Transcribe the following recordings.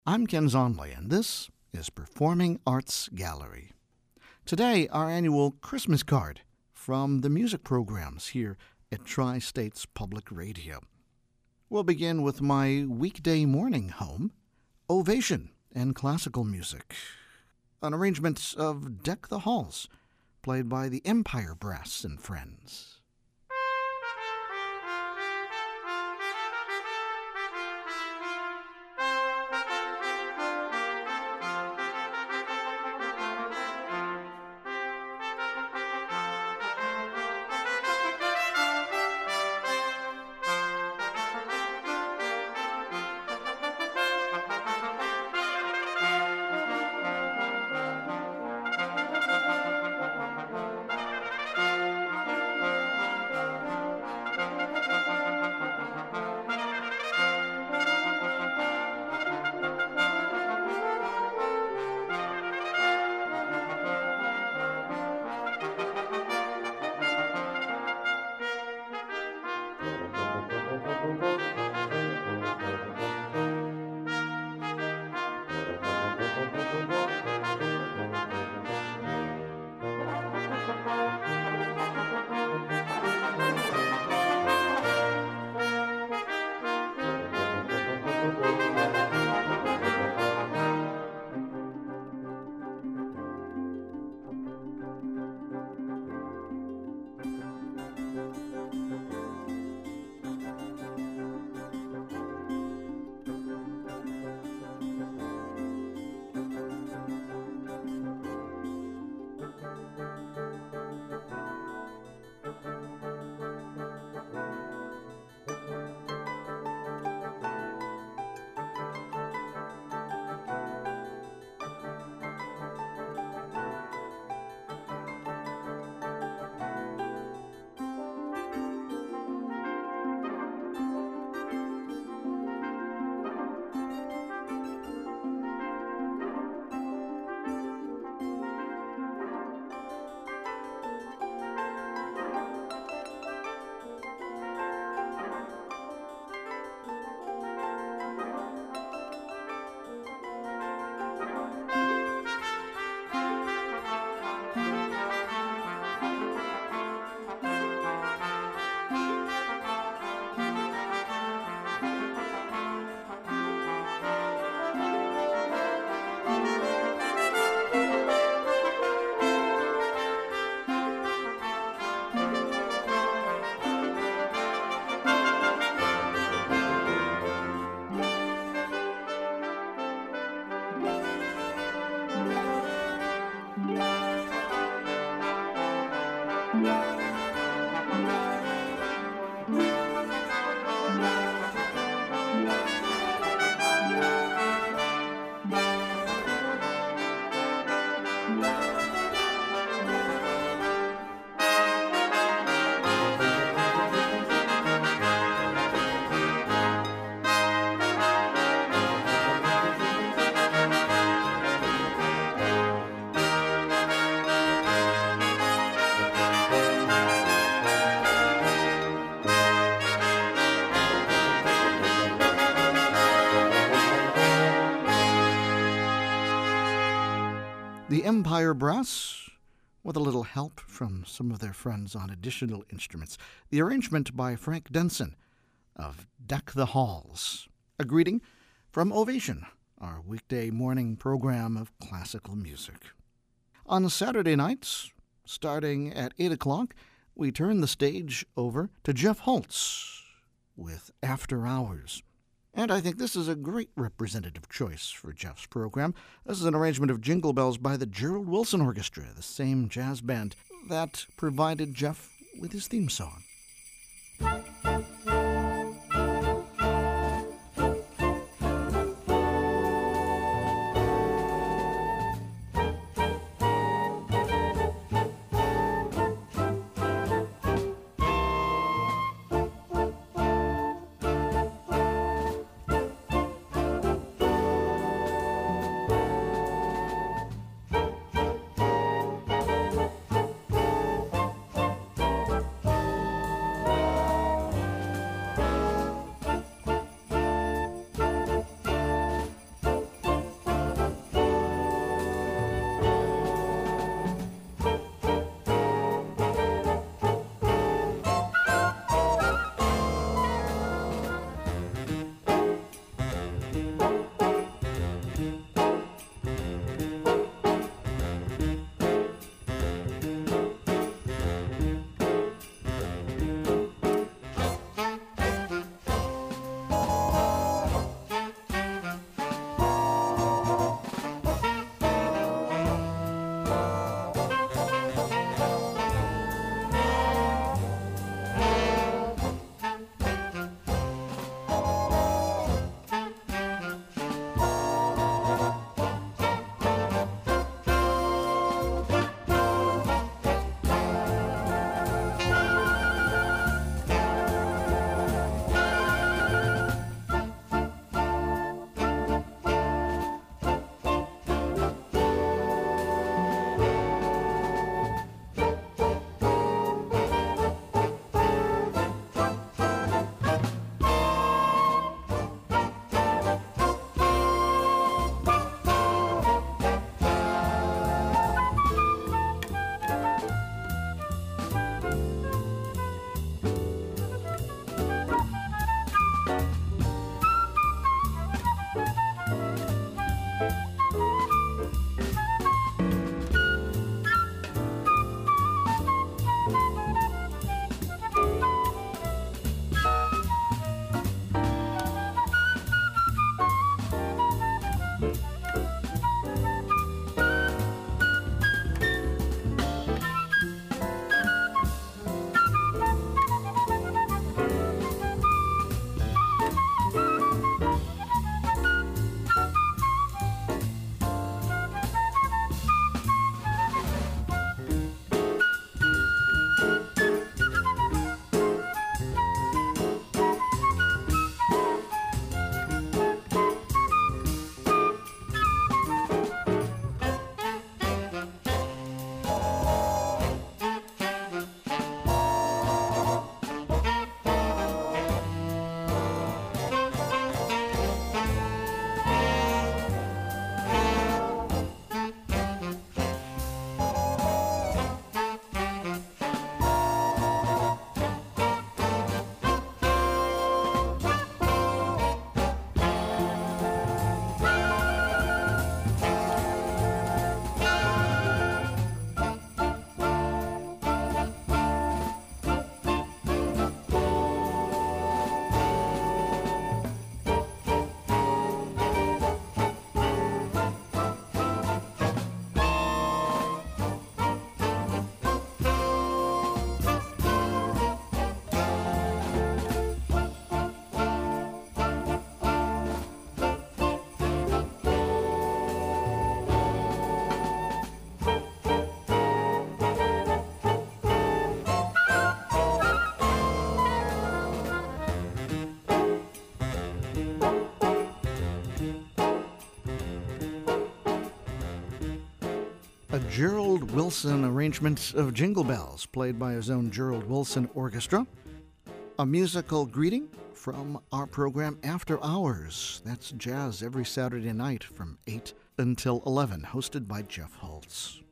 I'm Ken Zonley, and this is Performing Arts Gallery. Today, our annual Christmas card from the music programs here at Tri-States Public Radio. We'll begin with my weekday morning home, Ovation and Classical Music, an arrangement of Deck the Halls, played by the Empire Brass and Friends. The Empire Brass, with a little help from some of their friends on additional instruments. The arrangement by Frank Denson of Deck the Halls. A greeting from Ovation, our weekday morning program of classical music. On Saturday nights, starting at 8 o'clock, we turn the stage over to Jeff Holtz with After Hours. And I think this is a great representative choice for Jeff's program. This is an arrangement of Jingle Bells by the Gerald Wilson Orchestra, the same jazz band that provided Jeff with his theme song. A Gerald Wilson arrangement of Jingle Bells, played by his own Gerald Wilson Orchestra. A musical greeting from our program After Hours. That's jazz every Saturday night from 8 until 11, hosted by Jeff Holtz.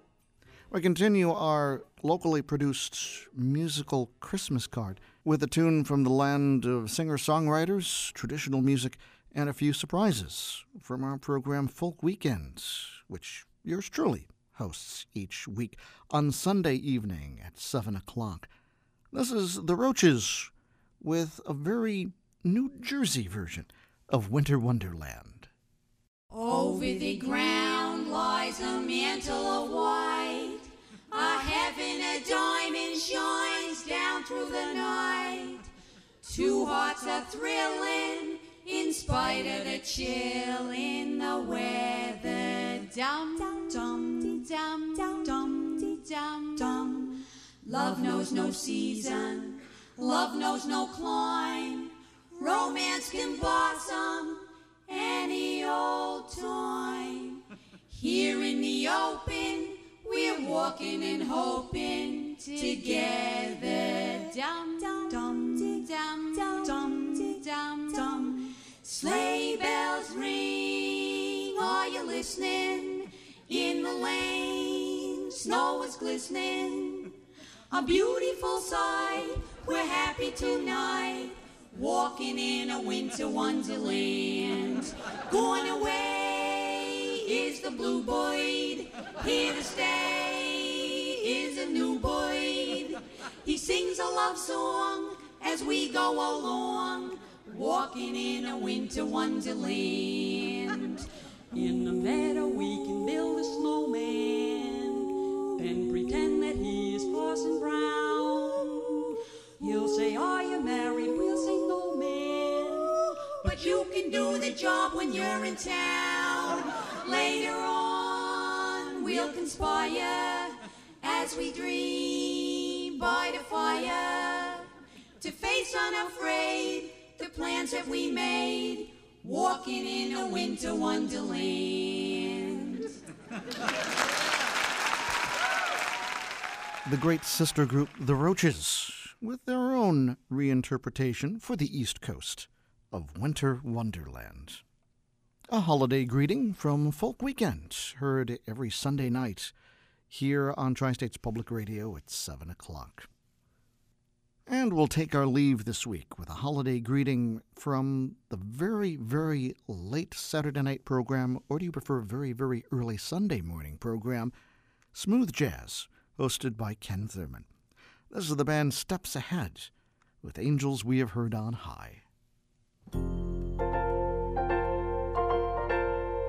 We continue our locally produced musical Christmas card with a tune from the land of singer-songwriters, traditional music, and a few surprises from our program Folk Weekends, which yours truly hosts each week on Sunday evening at 7 o'clock. This is The Roaches with a very New Jersey version of Winter Wonderland. Over the ground lies a mantle of white, a heaven of diamond shines down through the night. Two hearts are thrilling in spite of the chill in the weather. Dum dum dum dum dum dum dum. Love knows no season, love knows no clime. Romance can blossom any old time. Here in the open, we're walking and hoping together. Dum dum dum dum dum dum dum. Sleigh bells ring, are you listening? In the lane, snow is glistening. A beautiful sight, we're happy tonight, walking in a winter wonderland. Going away is the bluebird, here to stay is a new bird. He sings a love song as we go along, walking in a winter wonderland. In the meadow we can build a snowman and pretend that he is Parson Brown. He'll say, are you married? We'll say, no, man. But you can do the job when you're in town. Later on we'll conspire as we dream by the fire to face unafraid the plans that we made, walking in a winter wonderland. The great sister group The Roaches, with their own reinterpretation for the East Coast of Winter Wonderland. A holiday greeting from Folk Weekend, heard every Sunday night here on Tri-States Public Radio at 7 o'clock. And we'll take our leave this week with a holiday greeting from the very, very late Saturday night program, or do you prefer very, very early Sunday morning program, Smooth Jazz, hosted by Ken Thurman. This is the band Steps Ahead with Angels We Have Heard on High.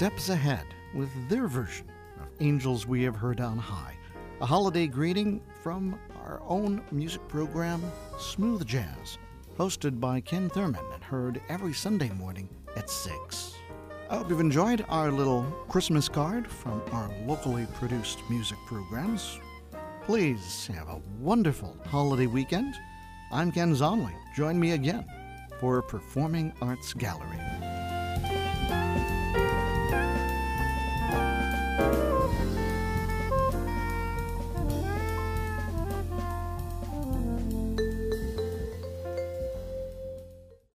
steps ahead with their version of Angels We Have Heard on High, a holiday greeting from our own music program, Smooth Jazz, hosted by Ken Thurman and heard every Sunday morning at 6. I hope you've enjoyed our little Christmas card from our locally produced music programs. Please have a wonderful holiday weekend. I'm Ken Zonley. Join me again for Performing Arts Gallery.